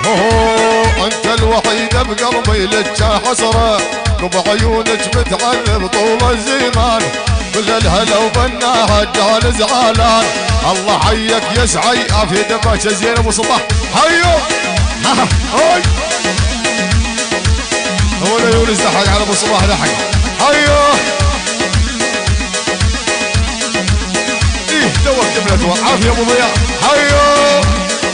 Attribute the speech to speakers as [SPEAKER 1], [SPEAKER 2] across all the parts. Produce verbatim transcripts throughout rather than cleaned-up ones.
[SPEAKER 1] اوه انت الوحيدة بقلبي لك حسرة وبعيونك متعذب طول الزمان كل الهلا وبناها الجال زعلان الله حيك يا سعي في دمك زين ابو صباح حيو هاي هو لا يونس ضحك على ابو صباح ضحك حيو ايه توك دبلة عافية ابو ضياء حيو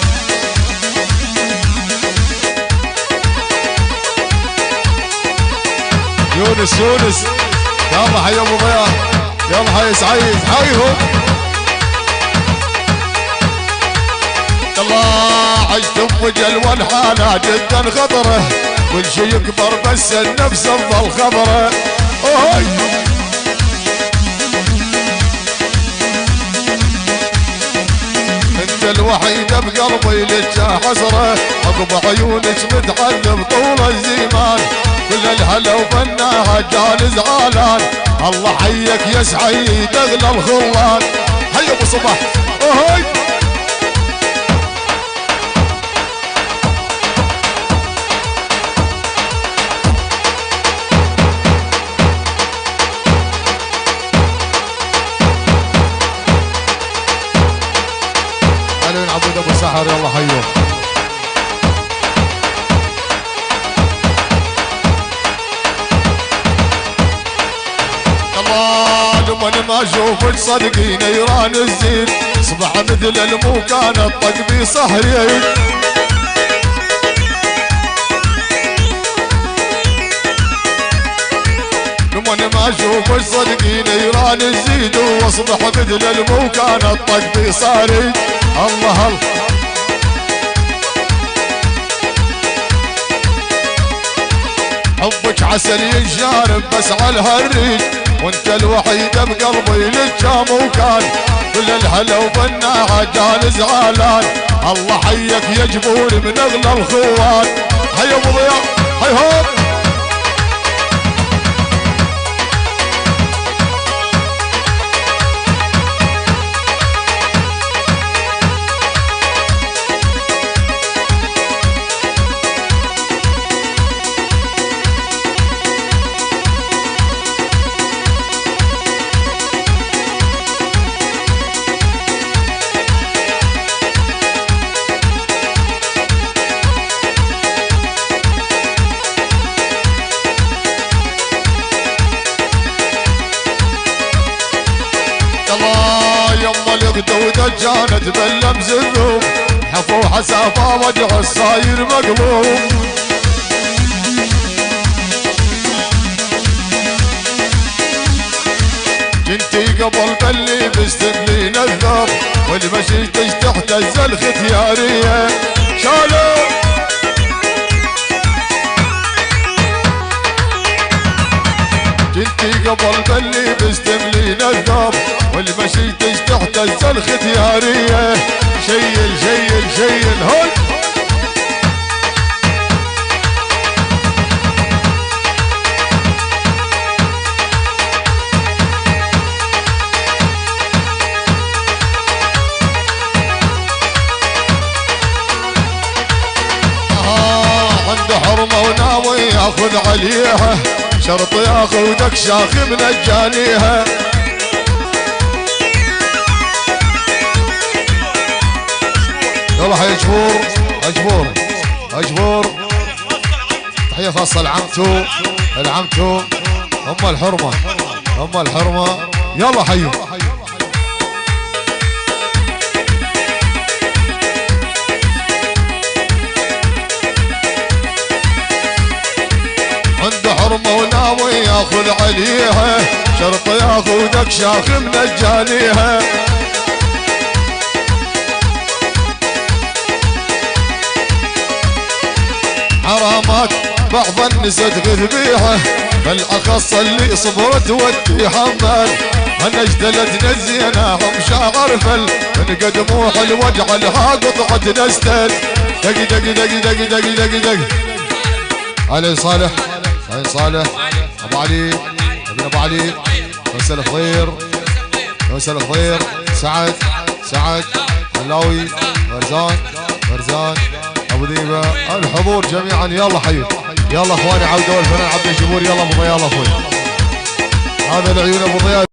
[SPEAKER 1] يونس يونس يلا حي ابو ضياء يلا حي سعيد حيهم الله عشت بوجه والحانة جدا خطره كل شي يكبر بس النفس تظل خبره اوهي انت الوحيدة بقلبي لك حسرة عقب عيونك متعذب طول الزمان كل الهلا وبناها جال زعلان الله حيك يا سعيد اغلى الخوان حي ابو صباح اوهي علي عبود ابو سحر يلا حيو من ما اشوفك صدقي نيران الزين صبح مثل المكان الطق بي صهري من ما اشوفك صدقي نيران الزين واصبح مثل المكان الطق بي صهري الله الله حبك عسل ينشارب بس على الهريج وانت الوحيدة بقلبي لك مكان كل الهلا وبناها جال زعلان الله حيك يا جبور من اغلى الخوان حي ابو ضياء حي هون ودجانة تبلم زذوب حفو حسافة وجه الصاير مقلوب جنتي قبل بلي بستدلين الذوب والمشي تحتز الختيارية شالو جنتي قبل بلي بستملين الذوب والمشي تحتز الختيارية شيل شيل شيل هول آه عنده حرمة وناوي ياخذ عليها شرط ياخذك شاخ من الجانيها يلا حي اجبور اجبور اجبور تحية خاصة لعمتو العمتو ام الحرمة ام الحرمة يلا حيو عنده حرمة وناوي ياخذ عليها شرط ياخذك شاخ من الجانيها حرامات بعض النساء تغذ بيها بالاخص اللي صبرت ودي حمل انا اجتلت نزيناهم شاعر فل من قدموح الوجع لها قطعة نستل دق دق دق دق دق دق دق علي صالح علي صالح ابو علي ابن ابو علي فيصل خضير فيصل خضير سعد سعد علاوي فرزان فرزان ابو ذيبه الحضور جميعا يلا حبيبي يلا اخواني عوده والفنان عبد الجبور يلا ابو ضياء اخوي هذا العيون ابو ضياء